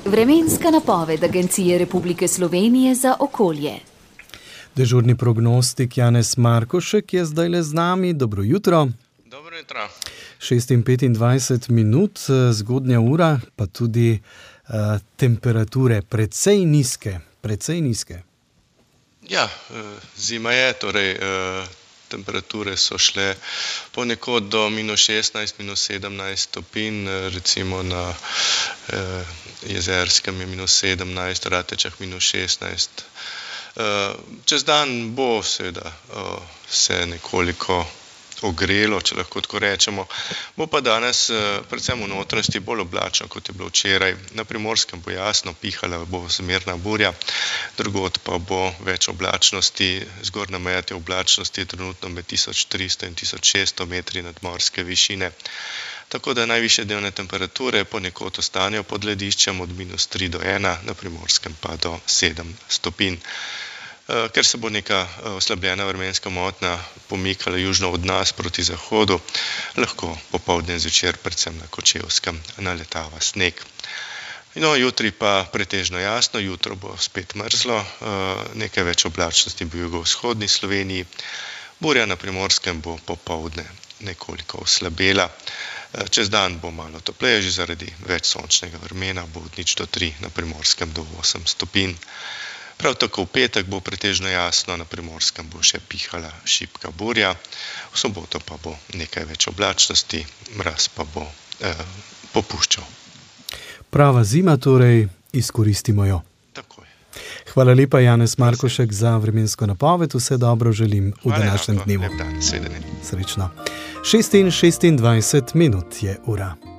Vremenska napoved Agencije Republike Slovenije za okolje. Dežurni prognostik Janez Markošek je zdajle z nami. Dobro jutro. Dobro jutro. 6:25 minut, zgodnja ura, pa tudi temperature precej nizke. Ja, zima je, torej temperature so šle ponekod do -16, -17 stopinj, recimo na Jezerskem je -17, Ratečah -16. Čez dan bo seveda se nekoliko ogrelo, če lahko tako rečemo. Bo pa danes predvsem v notranjosti bolj oblačno, kot je bilo včeraj. Na Primorskem bo jasno, pihala bo zmerna burja, drugod pa bo več oblačnosti. Zgornja meja te oblačnosti je trenutno med 1300 in 1600 metri nadmorske višine. Tako da najvišje dnevne temperature ponekod ostanejo pod lediščem od -3 do 1, na Primorskem pa do 7 stopinj. Ker se bo neka oslabljena vremenska motnja pomikala južno od nas proti zahodu, lahko popoldne in zvečer, predvsem na Kočevskem, naletava sneg. No, jutri pa pretežno jasno, jutro bo spet mrzlo, nekaj več oblačnosti v jugovzhodni Sloveniji. Burja na Primorskem bo popoldne nekoliko oslabela. Čez dan bo malo topleje, že zaradi več sončnega vremena, bo od 0 do 3, na Primorskem do 8 stopinj. Prav tako v petek bo pretežno jasno, na Primorskem bo še pihala šibka burja, v soboto pa bo nekaj več oblačnosti, mraz pa bo popuščal. Prava zima, torej izkoristimo jo. Tako je. Hvala lepa, Janez Markošek, za vremensko napoved. Vse dobro želim v današnjem dnevu. Lep dan, sedenje. Srečno. 6:26 minut je ura.